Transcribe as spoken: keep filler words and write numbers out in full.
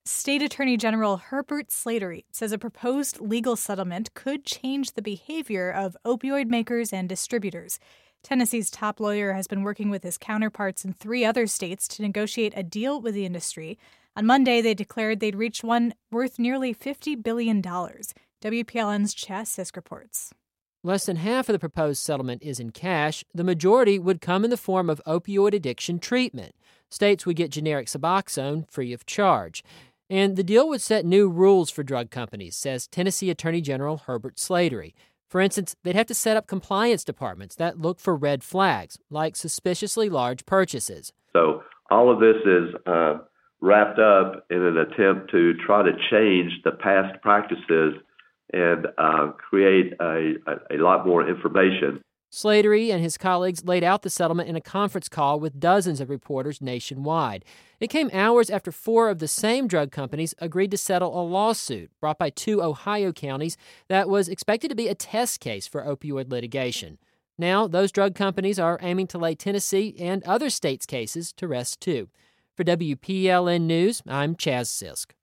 State Attorney General Herbert Slattery says a proposed legal settlement could change the behavior of opioid makers and distributors. Tennessee's top lawyer has been working with his counterparts in three other states to negotiate a deal with the industry. On Monday, they declared they'd reached one worth nearly fifty billion dollars. W P L N's Chas Sisk reports. Less than half of the proposed settlement is in cash. The majority would come in the form of opioid addiction treatment. States would get generic Suboxone free of charge. And the deal would set new rules for drug companies, says Tennessee Attorney General Herbert Slattery. For instance, they'd have to set up compliance departments that look for red flags, like suspiciously large purchases. So all of this is uh, wrapped up in an attempt to try to change the past practices and uh, create a, a, a lot more information. Slattery and his colleagues laid out the settlement in a conference call with dozens of reporters nationwide. It came hours after four of the same drug companies agreed to settle a lawsuit brought by two Ohio counties that was expected to be a test case for opioid litigation. Now, those drug companies are aiming to lay Tennessee and other states' cases to rest, too. For W P L N News, I'm Chas Sisk.